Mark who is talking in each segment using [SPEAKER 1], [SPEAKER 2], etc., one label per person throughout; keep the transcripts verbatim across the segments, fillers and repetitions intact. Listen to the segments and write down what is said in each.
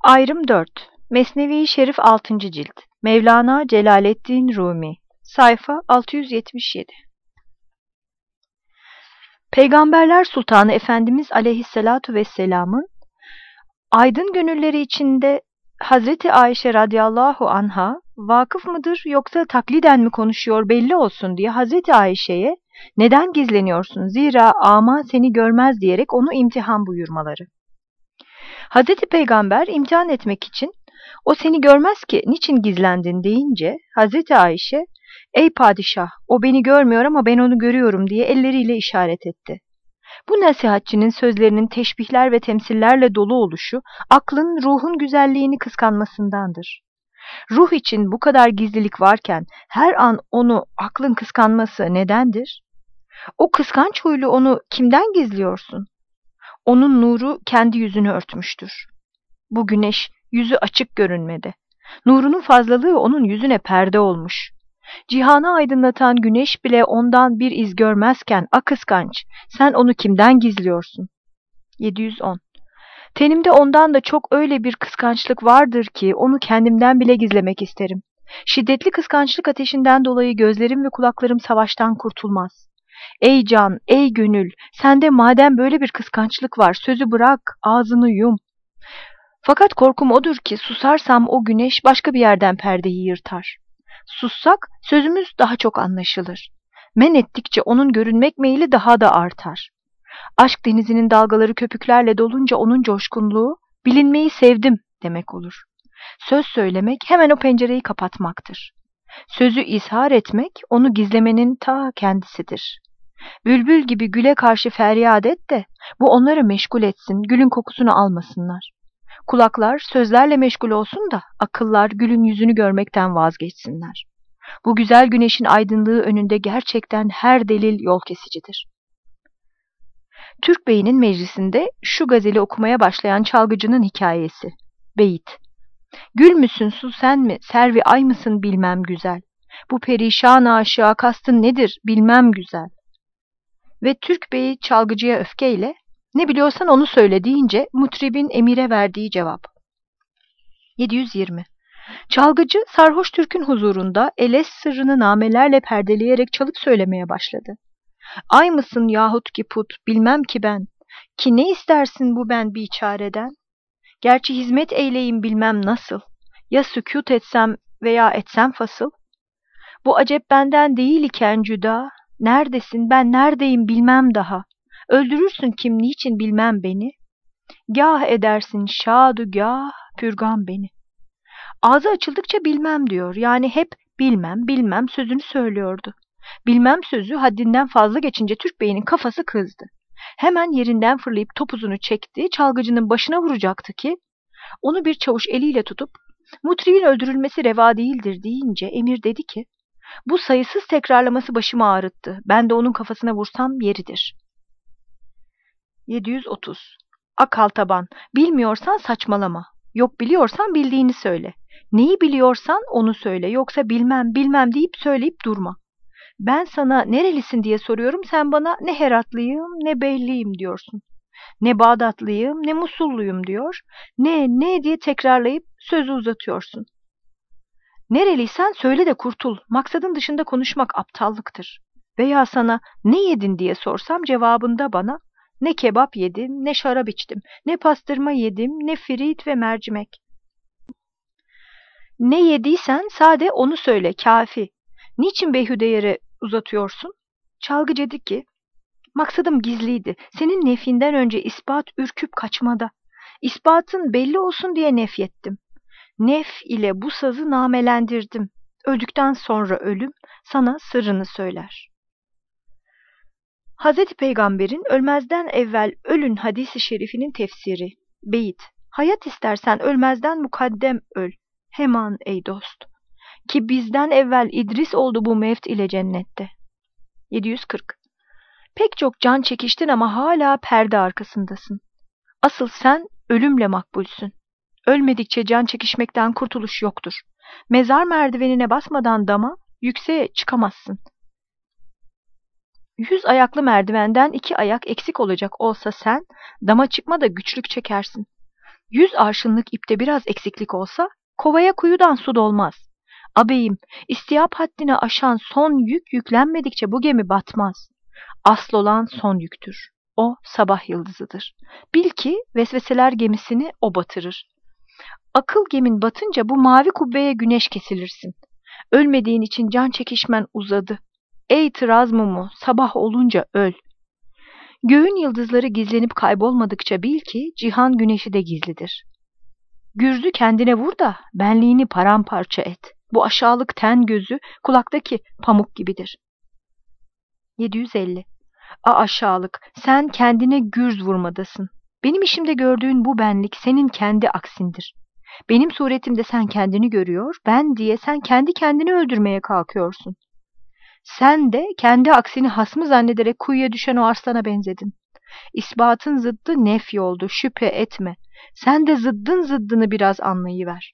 [SPEAKER 1] Ayrım dört. Mesnevi Şerif altıncı cilt. Mevlana Celaleddin Rumi. Sayfa altı yüz yetmiş yedi. Peygamberler Sultanı Efendimiz Aleyhisselatu Vesselam'ın aydın gönülleri içinde Hazreti Ayşe radıyallahu anha vakıf mıdır yoksa takliden mi konuşuyor belli olsun diye Hazreti Ayşe'ye neden gizleniyorsun zira ama seni görmez diyerek onu imtihan buyurmaları. Hazreti Peygamber imtihan etmek için o seni görmez ki niçin gizlendin deyince Hazreti Ayşe ey padişah o beni görmüyor ama ben onu görüyorum diye elleriyle işaret etti. Bu nasihatçinin sözlerinin teşbihler ve temsillerle dolu oluşu aklın ruhun güzelliğini kıskanmasındandır. Ruh için bu kadar gizlilik varken her an onu aklın kıskanması nedendir? O kıskanç huylu onu kimden gizliyorsun? Onun nuru kendi yüzünü örtmüştür. Bu güneş yüzü açık görünmedi. Nurunun fazlalığı onun yüzüne perde olmuş. Cihanı aydınlatan güneş bile ondan bir iz görmezken a kıskanç, sen onu kimden gizliyorsun? yedi yüz on. Tenimde ondan da çok öyle bir kıskançlık vardır ki onu kendimden bile gizlemek isterim. Şiddetli kıskançlık ateşinden dolayı gözlerim ve kulaklarım savaştan kurtulmaz. Ey can, ey gönül, sende madem böyle bir kıskançlık var, sözü bırak, ağzını yum. Fakat korkum odur ki susarsam o güneş başka bir yerden perdeyi yırtar. Sussak sözümüz daha çok anlaşılır. Men ettikçe onun görünmek meyli daha da artar. Aşk denizinin dalgaları köpüklerle dolunca onun coşkunluğu, bilinmeyi sevdim demek olur. Söz söylemek hemen o pencereyi kapatmaktır. Sözü izhar etmek, onu gizlemenin ta kendisidir. Bülbül gibi güle karşı feryat et de, bu onları meşgul etsin, gülün kokusunu almasınlar. Kulaklar sözlerle meşgul olsun da, akıllar gülün yüzünü görmekten vazgeçsinler. Bu güzel güneşin aydınlığı önünde gerçekten her delil yol kesicidir. Türk Bey'inin meclisinde şu gazeli okumaya başlayan çalgıcının hikayesi. Beyit. Gül müsün su sen mi, servi ay mısın bilmem güzel. Bu perişan aşığa kastın nedir bilmem güzel. Ve Türk Bey'i çalgıcıya öfkeyle, ne biliyorsan onu söyle deyince mutribin emire verdiği cevap. yedi yüz yirmi. Çalgıcı sarhoş Türk'ün huzurunda eles sırrını namelerle perdeleyerek çalıp söylemeye başladı. Ay mısın yahut ki put bilmem ki ben, ki ne istersin bu ben biçareden? Gerçi hizmet eyleyim bilmem nasıl, ya sükût etsem veya etsem fasıl? Bu acep benden değil iken cüda, neredesin ben neredeyim bilmem daha. Öldürürsün kim niçin bilmem beni. Gâh edersin şadu gâh pürgan beni. Ağzı açıldıkça bilmem diyor. Yani hep bilmem bilmem sözünü söylüyordu. Bilmem sözü haddinden fazla geçince Türk Bey'inin kafası kızdı. Hemen yerinden fırlayıp topuzunu çekti, çalgıcının başına vuracaktı ki onu bir çavuş eliyle tutup mutribin öldürülmesi reva değildir deyince emir dedi ki bu sayısız tekrarlaması başımı ağrıttı. Ben de onun kafasına vursam yeridir. yedi yüz otuz. Akal taban. Bilmiyorsan saçmalama. Yok biliyorsan bildiğini söyle. Neyi biliyorsan onu söyle. Yoksa bilmem bilmem deyip söyleyip durma. Ben sana nerelisin diye soruyorum. Sen bana ne Heratlıyım ne Beyliyim diyorsun. Ne Bağdatlıyım ne Musulluyum diyor. Ne ne diye tekrarlayıp sözü uzatıyorsun. Nereliysen söyle de kurtul. Maksadın dışında konuşmak aptallıktır. Veya sana ne yedin diye sorsam cevabında bana ne kebap yedim, ne şarap içtim, ne pastırma yedim, ne firit ve mercimek. Ne yediysen sade onu söyle, kafi. Niçin beyhude yere uzatıyorsun? Çalgı dedi ki, maksadım gizliydi. Senin nefinden önce ispat ürküp kaçmada. İspatın belli olsun diye nefyettim. Nef ile bu sazı namelendirdim. Öldükten sonra ölüm sana sırrını söyler. Hazreti Peygamber'in ölmezden evvel ölün hadisi şerifinin tefsiri. Beyit. Hayat istersen ölmezden mukaddem öl. Hemen ey dost. Ki bizden evvel İdris oldu bu mevt ile cennette. yedi yüz kırk. Pek çok can çekiştin ama hala perde arkasındasın. Asıl sen ölümle makbulsün. Ölmedikçe can çekişmekten kurtuluş yoktur. Mezar merdivenine basmadan dama yükseğe çıkamazsın. Yüz ayaklı merdivenden iki ayak eksik olacak olsa sen dama çıkmada güçlük çekersin. Yüz arşınlık ipte biraz eksiklik olsa kovaya kuyudan su dolmaz. Abeyim, istiyap haddini aşan son yük yüklenmedikçe bu gemi batmaz. Asıl olan son yüktür. O sabah yıldızıdır. Bil ki vesveseler gemisini o batırır. Akıl gemin batınca bu mavi kubbeye güneş kesilirsin. Ölmediğin için can çekişmen uzadı. Ey tıraz mumu, sabah olunca öl. Göğün yıldızları gizlenip kaybolmadıkça bil ki cihan güneşi de gizlidir. Gürzü kendine vur da benliğini paramparça et. Bu aşağılık ten gözü kulaktaki pamuk gibidir. yedi yüz elli. A aşağılık, sen kendine gürz vurmadasın. Benim işimde gördüğün bu benlik senin kendi aksindir. Benim suretimde sen kendini görüyor, ben diye sen kendi kendini öldürmeye kalkıyorsun. Sen de kendi aksini hasmı zannederek kuyuya düşen o arslana benzedin. İsbatın zıddı nefy oldu, şüphe etme. Sen de zıddın zıddını biraz anlayıver.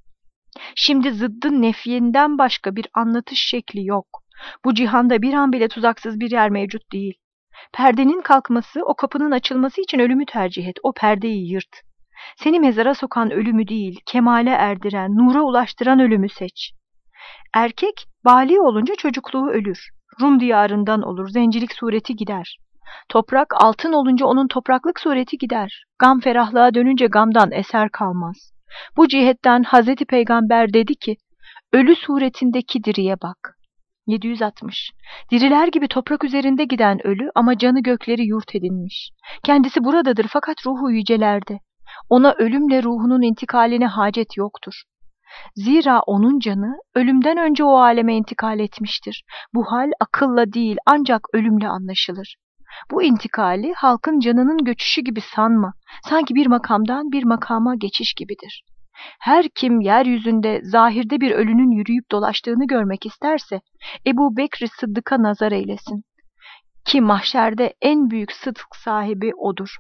[SPEAKER 1] Şimdi zıddın nefyinden başka bir anlatış şekli yok. Bu cihanda bir an bile tuzaksız bir yer mevcut değil. Perdenin kalkması, o kapının açılması için ölümü tercih et, o perdeyi yırt. Seni mezara sokan ölümü değil, kemale erdiren, nura ulaştıran ölümü seç. Erkek, bâli olunca çocukluğu ölür. Rum diyarından olur, zencilik sureti gider. Toprak, altın olunca onun topraklık sureti gider. Gam ferahlığa dönünce gamdan eser kalmaz. Bu cihetten Hazreti Peygamber dedi ki, ölü suretindeki diriye bak. yedi yüz altmış. Diriler gibi toprak üzerinde giden ölü ama canı gökleri yurt edinmiş. Kendisi buradadır fakat ruhu yücelerde. Ona ölümle ruhunun intikaline hacet yoktur. Zira onun canı ölümden önce o aleme intikal etmiştir. Bu hal akılla değil ancak ölümle anlaşılır. Bu intikali halkın canının göçüşü gibi sanma. Sanki bir makamdan bir makama geçiş gibidir. Her kim yeryüzünde zahirde bir ölünün yürüyüp dolaştığını görmek isterse Ebu Bekr Sıddık'a nazar eylesin. Ki mahşerde en büyük sıdk sahibi odur.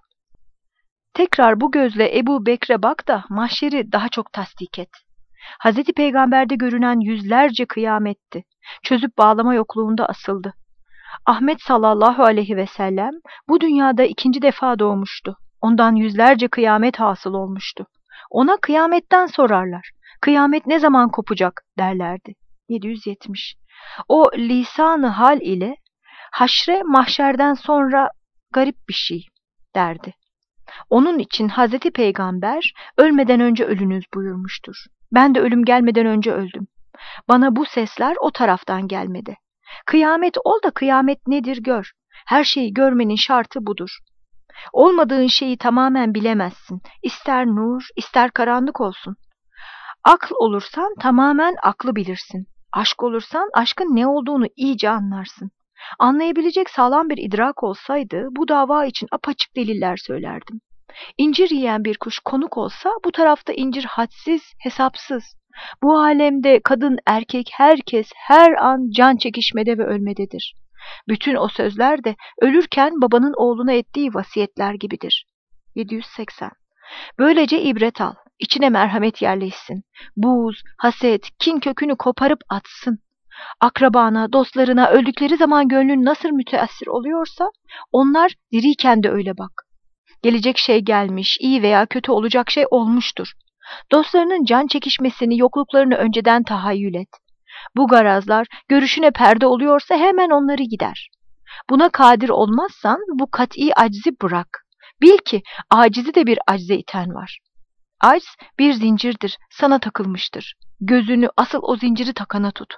[SPEAKER 1] Tekrar bu gözle Ebu Bekr'e bak da mahşeri daha çok tasdik et. Hazreti Peygamber'de görünen yüzlerce kıyametti. Çözüp bağlama yokluğunda asıldı. Ahmet sallallahu aleyhi ve sellem bu dünyada ikinci defa doğmuştu. Ondan yüzlerce kıyamet hasıl olmuştu. Ona kıyametten sorarlar. Kıyamet ne zaman kopacak derlerdi. yedi yüz yetmiş. O lisan-ı hal ile haşre mahşerden sonra garip bir şey derdi. Onun için Hazreti Peygamber ölmeden önce ölünüz buyurmuştur. Ben de ölüm gelmeden önce öldüm. Bana bu sesler o taraftan gelmedi. Kıyamet ol da kıyamet nedir gör. Her şeyi görmenin şartı budur. Olmadığın şeyi tamamen bilemezsin. İster nur, ister karanlık olsun. Akl olursan tamamen aklı bilirsin. Aşk olursan aşkın ne olduğunu iyice anlarsın. Anlayabilecek sağlam bir idrak olsaydı bu dava için apaçık deliller söylerdim. İncir yiyen bir kuş konuk olsa bu tarafta incir hadsiz, hesapsız. Bu alemde kadın, erkek, herkes her an can çekişmede ve ölmededir. Bütün o sözler de ölürken babanın oğluna ettiği vasiyetler gibidir. yedi yüz seksen. Böylece ibret al, içine merhamet yerleşsin. Buz, haset, kin kökünü koparıp atsın. Akrabana, dostlarına öldükleri zaman gönlün nasıl müteessir oluyorsa, onlar diriyken de öyle bak. Gelecek şey gelmiş, iyi veya kötü olacak şey olmuştur. Dostlarının can çekişmesini, yokluklarını önceden tahayyül et. Bu garazlar görüşüne perde oluyorsa hemen onları gider. Buna kadir olmazsan bu kat'i aczi bırak. Bil ki acizi de bir acze iten var. Acz bir zincirdir, sana takılmıştır. Gözünü asıl o zinciri takana tut.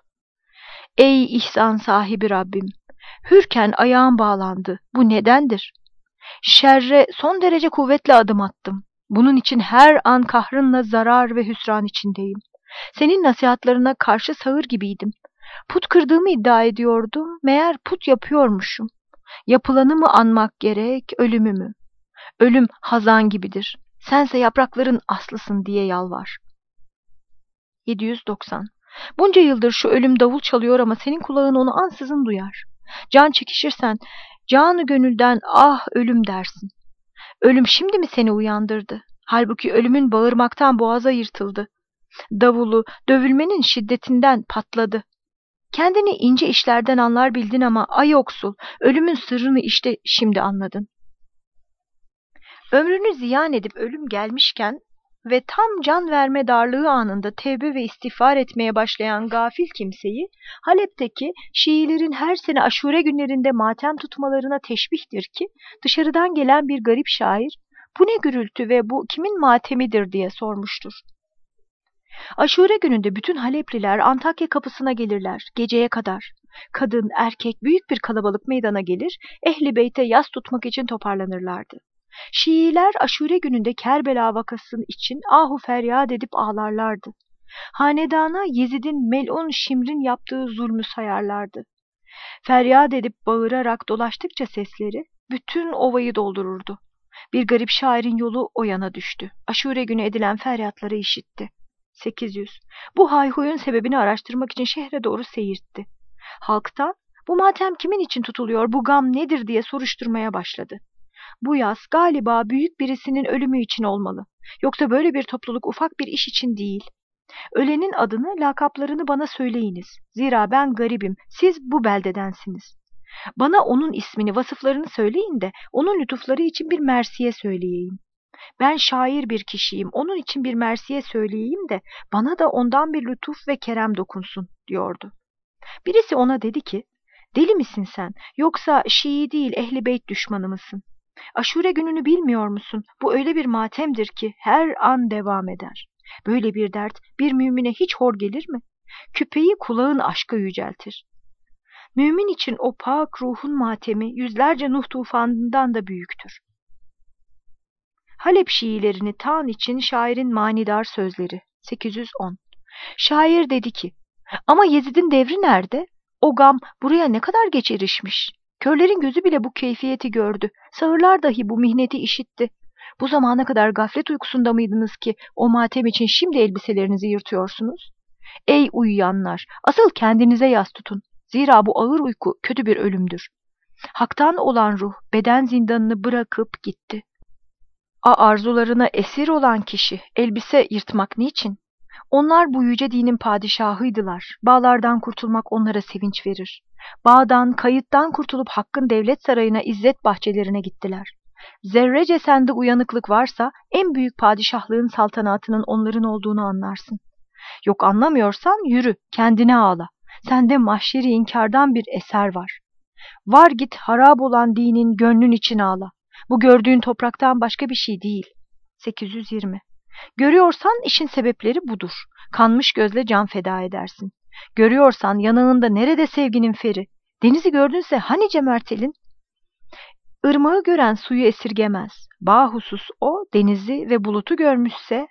[SPEAKER 1] Ey ihsan sahibi Rabbim! Hürken ayağım bağlandı. Bu nedendir? Şerre son derece kuvvetle adım attım. Bunun için her an kahrınla zarar ve hüsran içindeyim. Senin nasihatlarına karşı sağır gibiydim. Put kırdığımı iddia ediyordum, meğer put yapıyormuşum. Yapılanı mı anmak gerek, ölümü mü? Ölüm hazan gibidir. Sense yaprakların aslısın diye yalvar. yedi yüz doksan. Bunca yıldır şu ölüm davul çalıyor ama senin kulağın onu ansızın duyar. Can çekişirsen, canı gönülden ah ölüm dersin. Ölüm şimdi mi seni uyandırdı? Halbuki ölümün bağırmaktan boğaza yırtıldı. Davulu, dövülmenin şiddetinden patladı. Kendini ince işlerden anlar bildin ama ay yoksul, ölümün sırrını işte şimdi anladın. Ömrünü ziyan edip ölüm gelmişken ve tam can verme darlığı anında tevbe ve istiğfar etmeye başlayan gafil kimseyi Halep'teki Şiilerin her sene aşure günlerinde matem tutmalarına teşbihtir ki dışarıdan gelen bir garip şair bu ne gürültü ve bu kimin matemidir diye sormuştur. Aşure gününde bütün Halepliler Antakya kapısına gelirler geceye kadar. Kadın, erkek büyük bir kalabalık meydana gelir, Ehl-i Beyt'e yas tutmak için toparlanırlardı. Şiiler aşure gününde Kerbela vakası için ahu feryat edip ağlarlardı. Hanedana Yezid'in melun Şimr'in yaptığı zulmü sayarlardı. Feryat edip bağırarak dolaştıkça sesleri bütün ovayı doldururdu. Bir garip şairin yolu o yana düştü. Aşure günü edilen feryatları işitti. sekiz yüz. Bu hayhuyun sebebini araştırmak için şehre doğru seyirtti. Halktan bu matem kimin için tutuluyor, bu gam nedir diye soruşturmaya başladı. Bu yas galiba büyük birisinin ölümü için olmalı. Yoksa böyle bir topluluk ufak bir iş için değil. Ölenin adını, lakaplarını bana söyleyiniz. Zira ben garibim, siz bu beldedensiniz. Bana onun ismini, vasıflarını söyleyin de onun lütufları için bir mersiye söyleyeyim. Ben şair bir kişiyim, onun için bir mersiye söyleyeyim de bana da ondan bir lütuf ve kerem dokunsun, diyordu. Birisi ona dedi ki, deli misin sen, yoksa Şii değil Ehl-i Beyt düşmanı mısın? Aşure gününü bilmiyor musun? Bu öyle bir matemdir ki her an devam eder. Böyle bir dert bir mümine hiç hor gelir mi? Küpeyi kulağın aşka yüceltir. Mümin için o pak ruhun matemi yüzlerce Nuh tufanından da büyüktür. Halep Şiilerini tan için şairin manidar sözleri. sekiz yüz on. Şair dedi ki, ama Yezid'in devri nerede? O gam buraya ne kadar geç erişmiş. Körlerin gözü bile bu keyfiyeti gördü. Sağırlar dahi bu mihneti işitti. Bu zamana kadar gaflet uykusunda mıydınız ki o matem için şimdi elbiselerinizi yırtıyorsunuz? Ey uyuyanlar, asıl kendinize yas tutun. Zira bu ağır uyku kötü bir ölümdür. Hak'tan olan ruh beden zindanını bırakıp gitti. A arzularına esir olan kişi elbise yırtmak niçin? Onlar bu yüce dinin padişahıydılar. Bağlardan kurtulmak onlara sevinç verir. Bağdan, kayıttan kurtulup Hakk'ın devlet sarayına, izzet bahçelerine gittiler. Zerrece sende uyanıklık varsa en büyük padişahlığın saltanatının onların olduğunu anlarsın. Yok anlamıyorsan yürü, kendine ağla. Sende mahşeri inkardan bir eser var. Var git harap olan dinin gönlün için ağla. Bu gördüğün topraktan başka bir şey değil. sekiz yüz yirmi. Görüyorsan işin sebepleri budur. Kanmış gözle can feda edersin. Görüyorsan yanağında nerede sevginin feri? Denizi gördünse hani cömertelin? Irmağı gören suyu esirgemez. Bahusus o denizi ve bulutu görmüşse.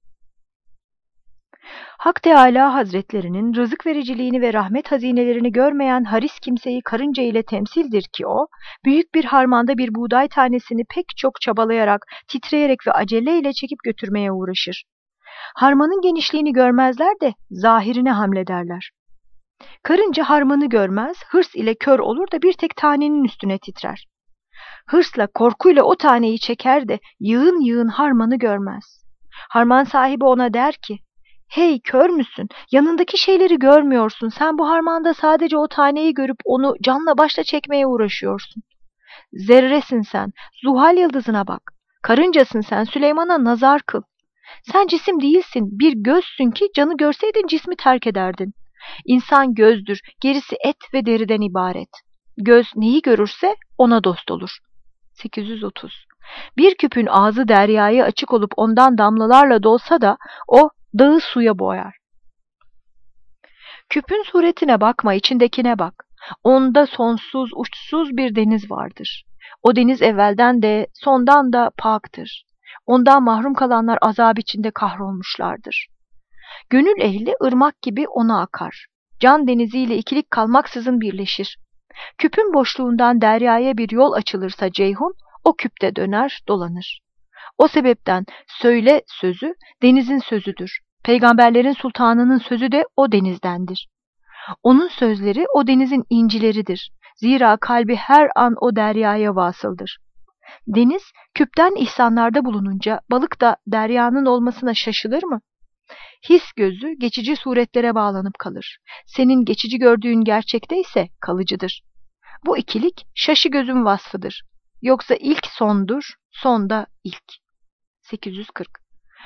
[SPEAKER 1] Hak Teâlâ Hazretlerinin rızık vericiliğini ve rahmet hazinelerini görmeyen haris kimseyi karınca ile temsildir ki o, büyük bir harmanda bir buğday tanesini pek çok çabalayarak, titreyerek ve aceleyle çekip götürmeye uğraşır. Harmanın genişliğini görmezler de zahirine hamlederler. Karınca harmanı görmez, hırs ile kör olur da bir tek tanenin üstüne titrer. Hırsla, korkuyla o taneyi çeker de yığın yığın harmanı görmez. Harman sahibi ona der ki, hey kör müsün? Yanındaki şeyleri görmüyorsun. Sen bu harmanda sadece o taneyi görüp onu canla başla çekmeye uğraşıyorsun. Zerresin sen. Zuhal yıldızına bak. Karıncasın sen. Süleyman'a nazar kıl. Sen cisim değilsin. Bir gözsün ki canı görseydin cismi terk ederdin. İnsan gözdür. Gerisi et ve deriden ibaret. Göz neyi görürse ona dost olur. sekiz yüz otuz. Bir küpün ağzı deryaya açık olup ondan damlalarla dolsa da o dağı suya boyar. Küpün suretine bakma, içindekine bak. Onda sonsuz, uçsuz bir deniz vardır. O deniz evvelden de, sondan da paktır. Ondan mahrum kalanlar azap içinde kahrolmuşlardır. Gönül ehli ırmak gibi ona akar. Can deniziyle ikilik kalmaksızın birleşir. Küpün boşluğundan deryaya bir yol açılırsa Ceyhun, o küpte döner, dolanır. O sebepten söyle sözü denizin sözüdür. Peygamberlerin sultanının sözü de o denizdendir. Onun sözleri o denizin incileridir. Zira kalbi her an o deryaya vasıldır. Deniz küpten ihsanlarda bulununca balık da deryanın olmasına şaşılır mı? His gözü geçici suretlere bağlanıp kalır. Senin geçici gördüğün gerçekte ise kalıcıdır. Bu ikilik şaşı gözün vasfıdır. Yoksa ilk sondur, son da ilk. sekiz yüz kırk.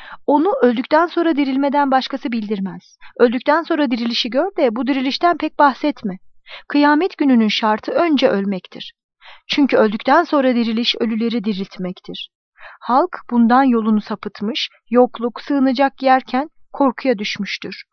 [SPEAKER 1] Onu öldükten sonra dirilmeden başkası bildirmez. Öldükten sonra dirilişi gör de bu dirilişten pek bahsetme. Kıyamet gününün şartı önce ölmektir. Çünkü öldükten sonra diriliş ölüleri diriltmektir. Halk bundan yolunu sapıtmış, yokluk, sığınacak yerken korkuya düşmüştür.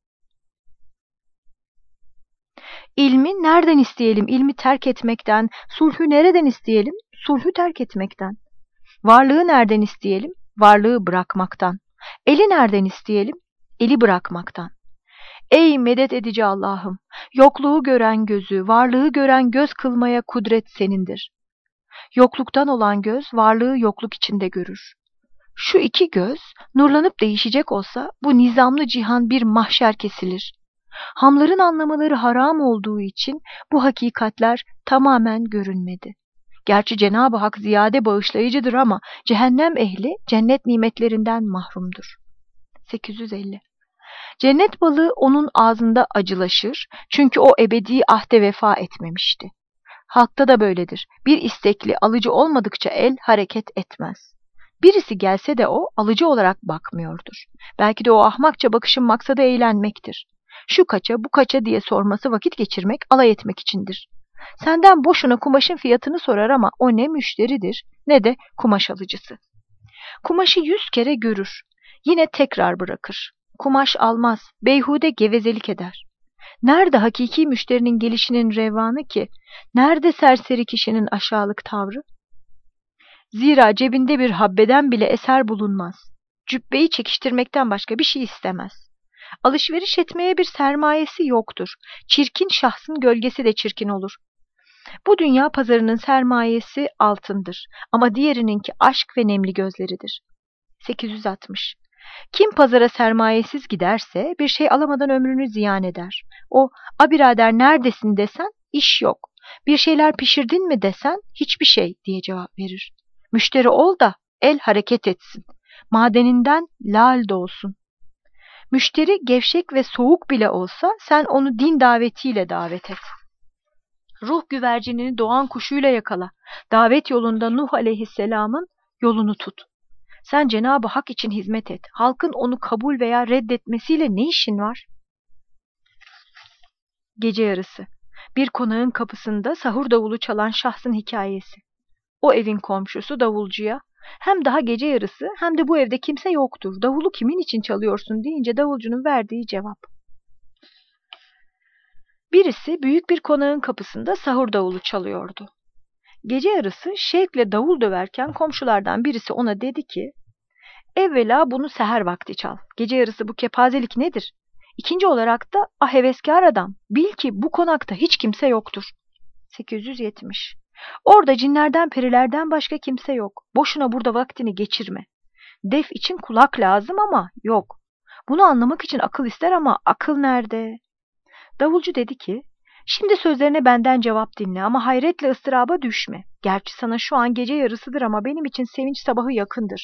[SPEAKER 1] İlmi nereden isteyelim? İlmi terk etmekten. Sulhü nereden isteyelim? Sulhü terk etmekten. Varlığı nereden isteyelim? Varlığı bırakmaktan. Eli nereden isteyelim? Eli bırakmaktan. Ey medet edici Allah'ım! Yokluğu gören gözü, varlığı gören göz kılmaya kudret senindir. Yokluktan olan göz, varlığı yokluk içinde görür. Şu iki göz, nurlanıp değişecek olsa, bu nizamlı cihan bir mahşer kesilir. Hamların anlamaları haram olduğu için, bu hakikatler tamamen görünmedi. Gerçi Cenab-ı Hak ziyade bağışlayıcıdır ama, cehennem ehli, cennet nimetlerinden mahrumdur. sekiz yüz elli Cennet balı onun ağzında acılaşır, çünkü o ebedi ahde vefa etmemişti. Halkta da böyledir. Bir istekli, alıcı olmadıkça el hareket etmez. Birisi gelse de o, alıcı olarak bakmıyordur. Belki de o ahmakça bakışın maksadı eğlenmektir. Şu kaça, bu kaça diye sorması vakit geçirmek, alay etmek içindir. Senden boşuna kumaşın fiyatını sorar ama o ne müşteridir, ne de kumaş alıcısı. Kumaşı yüz kere görür, yine tekrar bırakır. Kumaş almaz, beyhude gevezelik eder. Nerede hakiki müşterinin gelişinin revanı ki? Nerede serseri kişinin aşağılık tavrı? Zira cebinde bir habbeden bile eser bulunmaz. Cübbeyi çekiştirmekten başka bir şey istemez. Alışveriş etmeye bir sermayesi yoktur. Çirkin şahsın gölgesi de çirkin olur. Bu dünya pazarının sermayesi altındır. Ama diğerininki aşk ve nemli gözleridir. sekiz yüz altmış Kim pazara sermayesiz giderse bir şey alamadan ömrünü ziyan eder. O, "A birader neredesin?" desen iş yok. Bir şeyler pişirdin mi desen hiçbir şey diye cevap verir. Müşteri ol da el hareket etsin. Madeninden lal doğsun. Müşteri gevşek ve soğuk bile olsa sen onu din davetiyle davet et. Ruh güvercinini doğan kuşuyla yakala. Davet yolunda Nuh aleyhisselamın yolunu tut. Sen Cenab-ı Hak için hizmet et. Halkın onu kabul veya reddetmesiyle ne işin var? Gece yarısı. Bir konağın kapısında sahur davulu çalan şahsın hikayesi. O evin komşusu davulcuya, hem daha gece yarısı hem de bu evde kimse yoktur. Davulu kimin için çalıyorsun deyince davulcunun verdiği cevap. Birisi büyük bir konağın kapısında sahur davulu çalıyordu. Gece yarısı şevkle davul döverken komşulardan birisi ona dedi ki, "Evvela bunu seher vakti çal. Gece yarısı bu kepazelik nedir? İkinci olarak da ah heveskar adam, bil ki bu konakta hiç kimse yoktur." sekiz yüz yetmiş Orada cinlerden perilerden başka kimse yok. Boşuna burada vaktini geçirme. Def için kulak lazım ama yok. Bunu anlamak için akıl ister ama akıl nerede? Davulcu dedi ki, "Şimdi sözlerine benden cevap dinle ama hayretle ıstıraba düşme. Gerçi sana şu an gece yarısıdır ama benim için sevinç sabahı yakındır.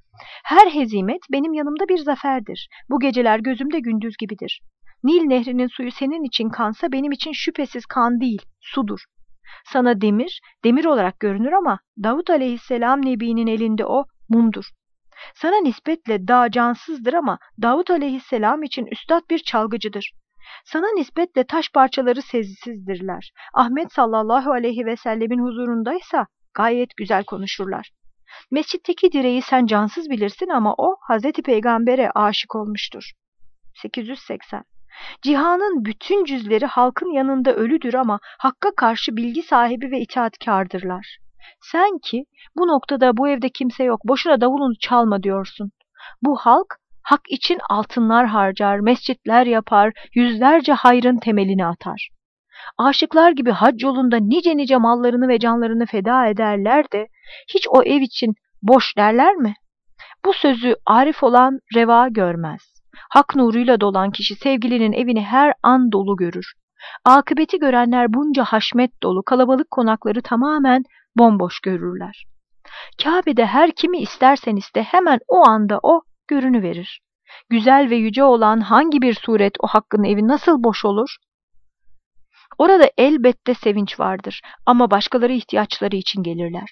[SPEAKER 1] Her hezimet benim yanımda bir zaferdir. Bu geceler gözümde gündüz gibidir. Nil nehrinin suyu senin için kansa benim için şüphesiz kan değil, sudur. Sana demir, demir olarak görünür ama Davut aleyhisselam nebinin elinde o mumdur. Sana nispetle dağ cansızdır ama Davut aleyhisselam için üstad bir çalgıcıdır. Sana nispetle taş parçaları sezisizdirler. Ahmet sallallahu aleyhi ve sellemin huzurundaysa gayet güzel konuşurlar. Mescitteki direği sen cansız bilirsin ama o Hazreti Peygamber'e aşık olmuştur." sekiz yüz seksen Cihanın bütün cüzleri halkın yanında ölüdür ama Hakk'a karşı bilgi sahibi ve itaatkârdırlar. Sen ki bu noktada bu evde kimse yok, boşuna davulunu çalma diyorsun. Bu halk hak için altınlar harcar, mescitler yapar, yüzlerce hayrın temelini atar. Aşıklar gibi hac yolunda nice nice mallarını ve canlarını feda ederler de hiç o ev için boş derler mi? Bu sözü arif olan reva görmez. Hak nuruyla dolan kişi sevgilinin evini her an dolu görür. Akıbeti görenler bunca haşmet dolu kalabalık konakları tamamen bomboş görürler. Kabe'de her kimi istersen iste hemen o anda o görünüverir. Güzel ve yüce olan hangi bir suret o hakkın evi nasıl boş olur? Orada elbette sevinç vardır ama başkaları ihtiyaçları için gelirler.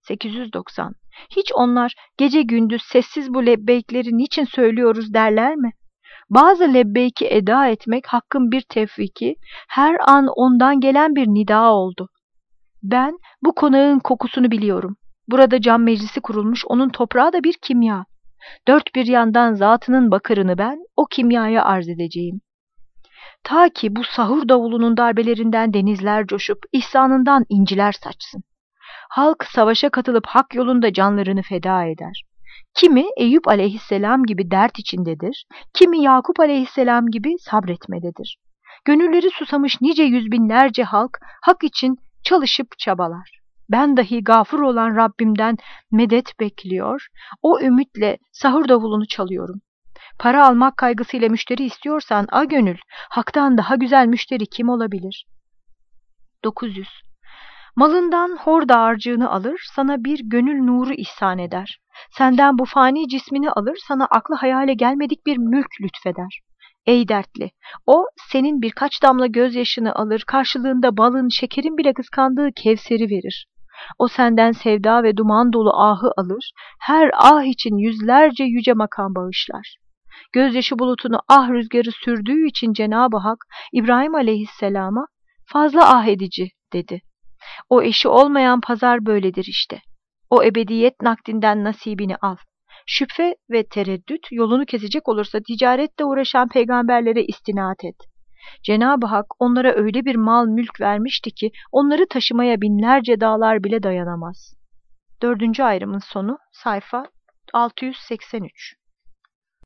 [SPEAKER 1] sekiz yüz doksan. Hiç onlar gece gündüz sessiz bu lebbeykleri niçin söylüyoruz derler mi? Bazı lebbeyki eda etmek hakkın bir tevfiki, her an ondan gelen bir nida oldu. Ben bu konağın kokusunu biliyorum. Burada cam meclisi kurulmuş, onun toprağı da bir kimya. Dört bir yandan zatının bakırını ben o kimyaya arz edeceğim. Ta ki bu sahur davulunun darbelerinden denizler coşup ihsanından inciler saçsın. Halk savaşa katılıp hak yolunda canlarını feda eder. Kimi Eyüp aleyhisselam gibi dert içindedir, kimi Yakup aleyhisselam gibi sabretmededir. Gönülleri susamış nice yüz binlerce halk hak için çalışıp çabalar. Ben dahi gafur olan Rabbimden medet bekliyor, o ümitle sahur davulunu çalıyorum. Para almak kaygısıyla müşteri istiyorsan a gönül, haktan daha güzel müşteri kim olabilir? dokuz yüz. Malından hor dağarcığını alır, sana bir gönül nuru ihsan eder. Senden bu fani cismini alır, sana aklı hayale gelmedik bir mülk lütfeder. Ey dertli, o senin birkaç damla gözyaşını alır, karşılığında balın, şekerin bile kıskandığı Kevser'i verir. O senden sevda ve duman dolu ahı alır, her ah için yüzlerce yüce makam bağışlar. Gözyaşı bulutunu ah rüzgarı sürdüğü için Cenab-ı Hak İbrahim aleyhisselama fazla ah edici dedi. O eşi olmayan pazar böyledir işte. O ebediyet nakdinden nasibini al. Şüphe ve tereddüt yolunu kesecek olursa ticaretle uğraşan peygamberlere istinat et. Cenab-ı Hak onlara öyle bir mal mülk vermişti ki onları taşımaya binlerce dağlar bile dayanamaz. Dördüncü ayrımın sonu sayfa altı yüz seksen üç.